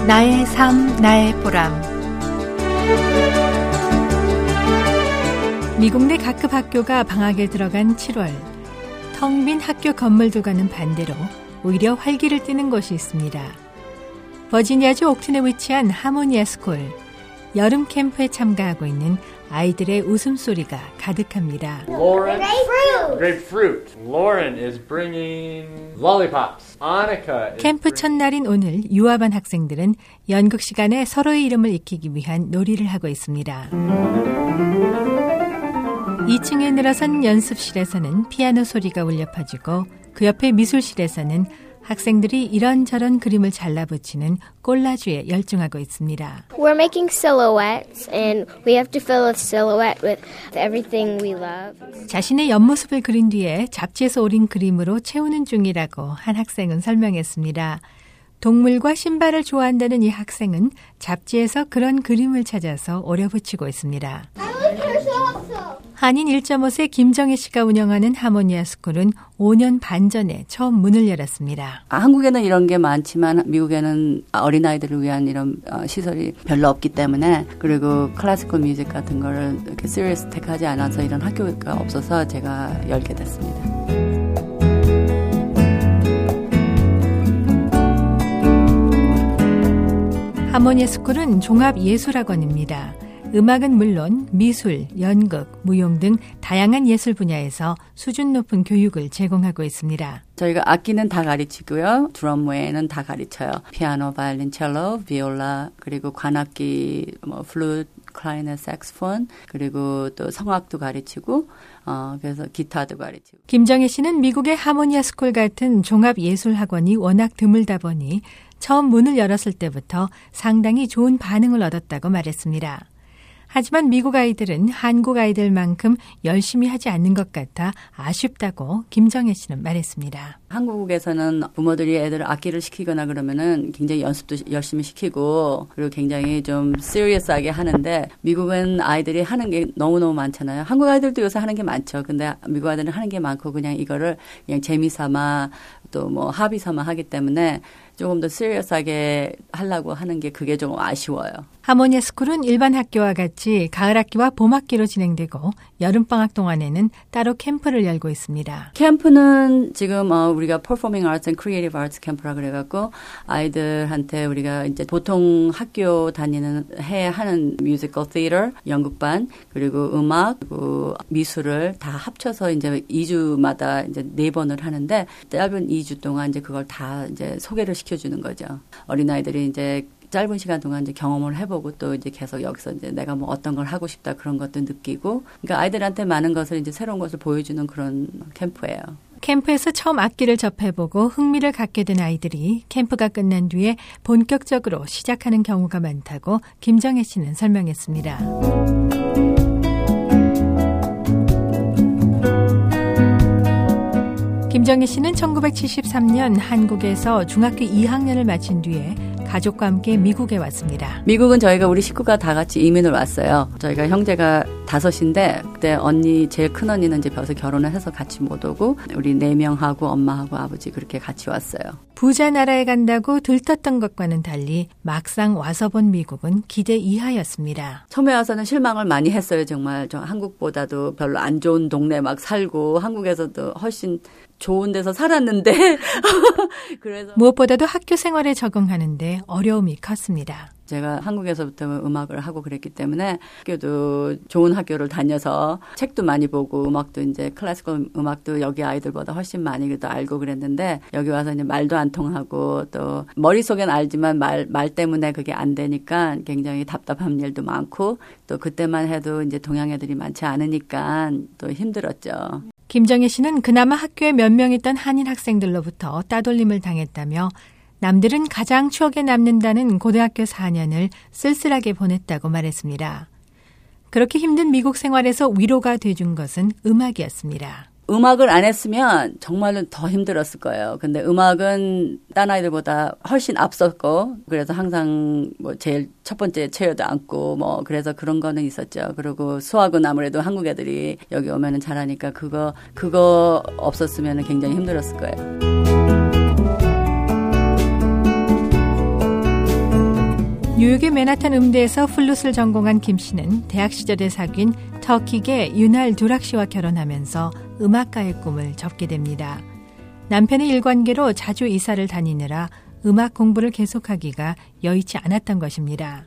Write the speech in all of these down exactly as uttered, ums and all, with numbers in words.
나의 삶, 나의 보람. 미국 내 각급 학교가 방학에 들어간 칠월, 텅 빈 학교 건물들과는 반대로 오히려 활기를 띠는 곳이 있습니다. 버지니아주 옥튼에 위치한 하모니아 스쿨, 여름 캠프에 참가하고 있는 아이들의 웃음소리가 가득합니다. Lauren, grapefruit. grapefruit. Lauren is bringing lollipops. Annika is 캠프 첫날인 오늘 유아반 학생들은 연극 시간에 서로의 이름을 익히기 위한 놀이를 하고 있습니다. 이 층에 늘어선 연습실에서는 피아노 소리가 울려 퍼지고 그 옆에 미술실에서는 학생들이 이런저런 그림을 잘라붙이는 꼴라주에 열중하고 있습니다. We're making silhouettes and we have to fill a silhouette with everything we love. 자신의 옆모습을 그린 뒤에 잡지에서 오린 그림으로 채우는 중이라고 한 학생은 설명했습니다. 동물과 신발을 좋아한다는 이 학생은 잡지에서 그런 그림을 찾아서 오려붙이고 있습니다. 한인 일 점 오 세 김정혜 씨가 운영하는 하모니아 스쿨은 오 년 반 전에 처음 문을 열었습니다. 아, 한국에는 이런 게 많지만 미국에는 어린아이들을 위한 이런 어, 시설이 별로 없기 때문에, 그리고 클래시컬 뮤직 같은 거를 이렇게 시리어스 택하지 않아서 이런 학교가 없어서 제가 열게 됐습니다. 하모니아 스쿨은 종합예술학원입니다. 음악은 물론 미술, 연극, 무용 등 다양한 예술 분야에서 수준 높은 교육을 제공하고 있습니다. 저희가 악기는 다 가르치고요. 드럼 외에는 다 가르쳐요. 피아노, 바이올린, 첼로, 비올라, 그리고 관악기, 뭐 플루트, 클라리넷, 색소폰, 그리고 또 성악도 가르치고, 어, 그래서 기타도 가르치고. 김정혜 씨는 미국의 하모니아 스쿨 같은 종합예술학원이 워낙 드물다 보니 처음 문을 열었을 때부터 상당히 좋은 반응을 얻었다고 말했습니다. 하지만 미국 아이들은 한국 아이들만큼 열심히 하지 않는 것 같아 아쉽다고 김정혜 씨는 말했습니다. 한국에서는 부모들이 애들 악기를 시키거나 그러면은 굉장히 연습도 열심히 시키고, 그리고 굉장히 좀 시리어스하게 하는데, 미국은 아이들이 하는 게 너무너무 많잖아요. 한국 아이들도 요새 하는 게 많죠. 근데 미국 아이들은 하는 게 많고 그냥 이거를 그냥 재미삼아 또 뭐 합의 삼아 하기 때문에 조금 더 시리어스하게 하려고 하는 게 그게 좀 아쉬워요. 하모니아 스쿨은 일반 학교와 같이 가을 학기와 봄 학기로 진행되고 여름방학 동안에는 따로 캠프를 열고 있습니다. 캠프는 지금 어, 우리가 퍼포밍 아트 앤 크리에이티브 아트 캠프라 그래갖고 아이들한테 우리가 이제 보통 학교 다니는 해 하는 뮤지컬 시어터, 연극반, 그리고 음악, 그리고 미술을 다 합쳐서 이제 이 주마다 이제 네 번을 하는데, 짧은 이 주 동안 이제 그걸 다 이제 소개를 시켜주는 거죠. 어린아이들이 이제 짧은 시간 동안 이제 경험을 해보고 또 이제 계속 여기서 이제 내가 뭐 어떤 걸 하고 싶다 그런 것도 느끼고, 그러니까 아이들한테 많은 것을 이제 새로운 것을 보여주는 그런 캠프예요. 캠프에서 처음 악기를 접해보고 흥미를 갖게 된 아이들이 캠프가 끝난 뒤에 본격적으로 시작하는 경우가 많다고 김정혜 씨는 설명했습니다. 김정혜 씨는 천구백칠십삼 년 한국에서 중학교 이 학년을 마친 뒤에 가족과 함께 미국에 왔습니다. 미국은 저희가 우리 식구가 다 같이 이민을 왔어요. 저희가 형제가 다섯인데 그때 언니, 제일 큰 언니는 이제 벌써 결혼을 해서 같이 못 오고 우리 네 명하고 엄마하고 아버지 그렇게 같이 왔어요. 부자 나라에 간다고 들떴던 것과는 달리 막상 와서 본 미국은 기대 이하였습니다. 처음에 와서는 실망을 많이 했어요. 정말 저 한국보다도 별로 안 좋은 동네 막 살고, 한국에서도 훨씬 좋은 데서 살았는데 그래서 무엇보다도 학교 생활에 적응하는데 어려움이 컸습니다. 제가 한국에서부터 음악을 하고 그랬기 때문에 학교도 좋은 학교를 다녀서 책도 많이 보고 음악도 이제 클래시컬 음악도 여기 아이들보다 훨씬 많이 그래도 알고 그랬는데, 여기 와서 이제 말도 안 통하고 또 머릿속엔 알지만 말, 말 때문에 그게 안 되니까 굉장히 답답한 일도 많고, 또 그때만 해도 이제 동양 애들이 많지 않으니까 또 힘들었죠. 김정혜 씨는 그나마 학교에 몇 명 있던 한인 학생들로부터 따돌림을 당했다며 남들은 가장 추억에 남는다는 고등학교 사 년을 쓸쓸하게 보냈다고 말했습니다. 그렇게 힘든 미국 생활에서 위로가 돼준 것은 음악이었습니다. 음악을 안 했으면 정말로 더 힘들었을 거예요. 근데 음악은 딴 아이들보다 훨씬 앞섰고, 그래서 항상 뭐 제일 첫 번째 체어도 앉고 뭐 그래서 그런 거는 있었죠. 그리고 수학은 아무래도 한국 애들이 여기 오면은 잘하니까 그거 그거 없었으면 굉장히 힘들었을 거예요. 뉴욕의 맨하탄 음대에서 플룻을 전공한 김 씨는 대학 시절에 사귄 터키계 유날 두락 씨와 결혼하면서 음악가의 꿈을 접게 됩니다. 남편의 일관계로 자주 이사를 다니느라 음악 공부를 계속하기가 여의치 않았던 것입니다.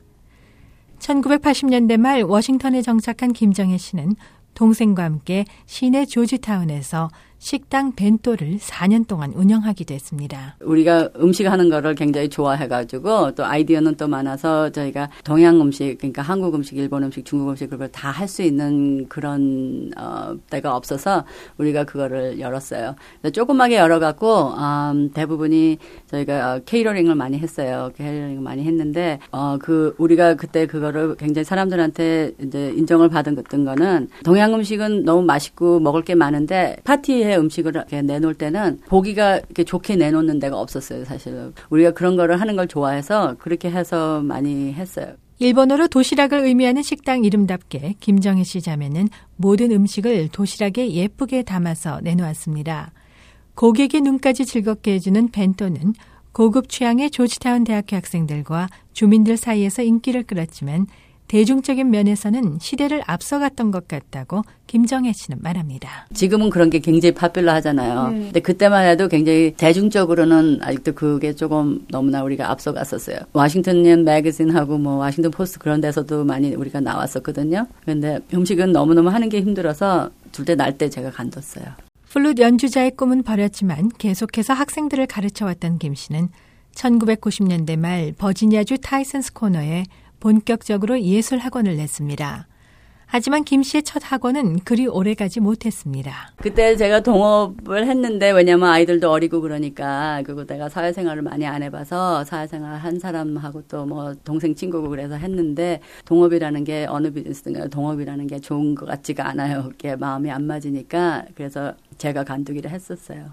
천구백팔십 년대 말 워싱턴에 정착한 김정혜 씨는 동생과 함께 시내 조지타운에서 식당 벤또를 사 년 동안 운영하기도 했습니다. 우리가 음식 하는 거를 굉장히 좋아해가지고 또 아이디어는 또 많아서 저희가 동양 음식, 그러니까 한국 음식, 일본 음식, 중국 음식 그걸 다 할 수 있는 그런 어, 때가 없어서 우리가 그거를 열었어요. 조그맣게 열어갖고 음, 대부분이 저희가 케이터링을 많이 했어요. 케이터링을 많이 했는데 어, 그 우리가 그때 그거를 굉장히 사람들한테 이제 인정을 받은 어떤 거는 동양 음식은 너무 맛있고 먹을 게 많은데 파티에 음식을 이렇게 내놓을 때는 보기가 이렇게 좋게 내놓는 데가 없었어요, 사실은. 우리가 그런 거를 하는 걸 좋아해서 그렇게 해서 많이 했어요. 일본어로 도시락을 의미하는 식당 이름답게 김정혜 씨 자매는 모든 음식을 도시락에 예쁘게 담아서 내놓았습니다. 고객의 눈까지 즐겁게 해주는 벤또는 고급 취향의 조지타운 대학교 학생들과 주민들 사이에서 인기를 끌었지만 대중적인 면에서는 시대를 앞서갔던 것 같다고 김정혜 씨는 말합니다. 지금은 그런 게 굉장히 파퓰러 하잖아요. 네. 근데 그때만 해도 굉장히 대중적으로는 아직도 그게 조금 너무나 우리가 앞서갔었어요. 워싱턴 매거진하고 뭐 워싱턴 포스트 그런 데서도 많이 우리가 나왔었거든요. 그런데 음식은 너무너무 하는 게 힘들어서 둘째 날 때 제가 간뒀어요. 플룻 연주자의 꿈은 버렸지만 계속해서 학생들을 가르쳐왔던 김 씨는 천구백구십 년대 말 버지니아주 타이슨스 코너에 본격적으로 예술 학원을 냈습니다. 하지만 김 씨의 첫 학원은 그리 오래가지 못했습니다. 그때 제가 동업을 했는데 왜냐면 아이들도 어리고 그러니까 그리고 내가 사회생활을 많이 안 해봐서 사회생활 한 사람하고 또 뭐 동생 친구고 그래서 했는데 동업이라는 게 어느 비즈니스든 동업이라는 게 좋은 것 같지가 않아요. 그게 마음이 안 맞으니까 그래서 제가 간두기를 했었어요.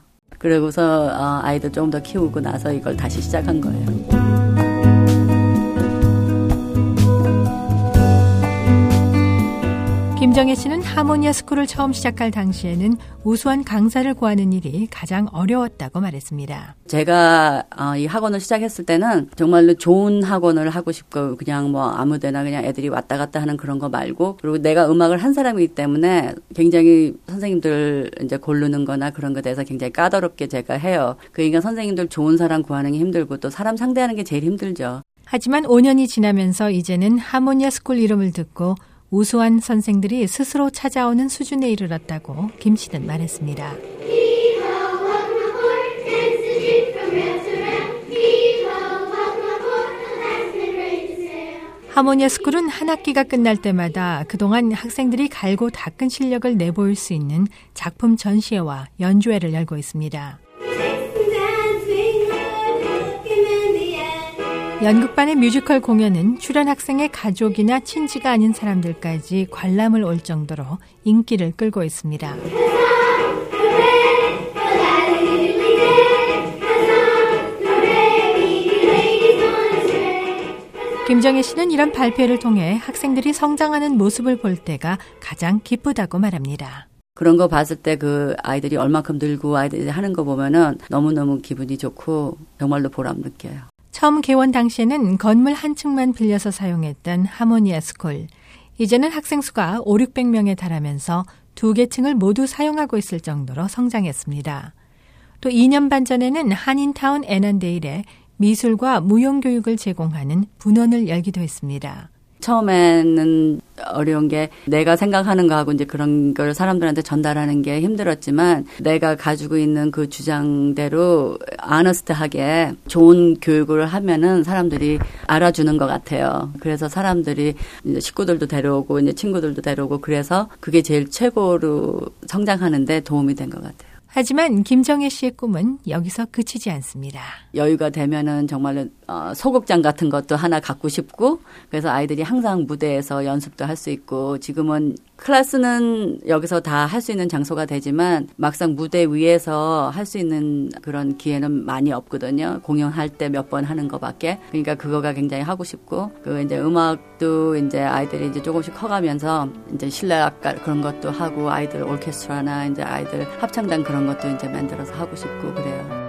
그러고서 아이들 조금 더 키우고 나서 이걸 다시 시작한 거예요. 김정혜 씨는 하모니아 스쿨을 처음 시작할 당시에는 우수한 강사를 구하는 일이 가장 어려웠다고 말했습니다. 제가 이 학원을 시작했을 때는 정말로 좋은 학원을 하고 싶고 그냥 뭐 아무데나 그냥 애들이 왔다 갔다 하는 그런 거 말고 그리고 내가 음악을 한 사람이기 때문에 굉장히 선생님들 이제 고르는 거나 그런 것에 대해서 굉장히 까다롭게 제가 해요. 그러니까 선생님들 좋은 사람 구하는 게 힘들고 또 사람 상대하는 게 제일 힘들죠. 하지만 오 년이 지나면서 이제는 하모니아 스쿨 이름을 듣고 우수한 선생들이 스스로 찾아오는 수준에 이르렀다고 김 씨는 말했습니다. 하모니아 스쿨은 한 학기가 끝날 때마다 그동안 학생들이 갈고 닦은 실력을 내보일 수 있는 작품 전시회와 연주회를 열고 있습니다. 연극반의 뮤지컬 공연은 출연 학생의 가족이나 친지가 아닌 사람들까지 관람을 올 정도로 인기를 끌고 있습니다. 김정혜 씨는 이런 발표를 통해 학생들이 성장하는 모습을 볼 때가 가장 기쁘다고 말합니다. 그런 거 봤을 때 그 아이들이 얼마큼 늘고 아이들이 하는 거 보면은 너무너무 기분이 좋고 정말로 보람 느껴요. 처음 개원 당시에는 건물 한 층만 빌려서 사용했던 하모니아 스쿨. 이제는 학생 수가 오륙백 명에 달하면서 두 개 층을 모두 사용하고 있을 정도로 성장했습니다. 또 이 년 반 전에는 한인타운 애난데일에 미술과 무용교육을 제공하는 분원을 열기도 했습니다. 처음에는 어려운 게 내가 생각하는 거하고 이제 그런 걸 사람들한테 전달하는 게 힘들었지만 내가 가지고 있는 그 주장대로 아너스트하게 좋은 교육을 하면은 사람들이 알아주는 것 같아요. 그래서 사람들이 이제 식구들도 데려오고 이제 친구들도 데려오고 그래서 그게 제일 최고로 성장하는데 도움이 된 것 같아요. 하지만 김정혜 씨의 꿈은 여기서 그치지 않습니다. 여유가 되면은 정말로 어, 소극장 같은 것도 하나 갖고 싶고 그래서 아이들이 항상 무대에서 연습도 할 수 있고 지금은 클래스는 여기서 다 할 수 있는 장소가 되지만 막상 무대 위에서 할 수 있는 그런 기회는 많이 없거든요. 공연할 때 몇 번 하는 거밖에. 그러니까 그거가 굉장히 하고 싶고 그 이제 음악도 이제 아이들이 이제 조금씩 커가면서 이제 실내악 그런 것도 하고 아이들 오케스트라나 이제 아이들 합창단 그런 것도 이제 만들어서 하고 싶고 그래요.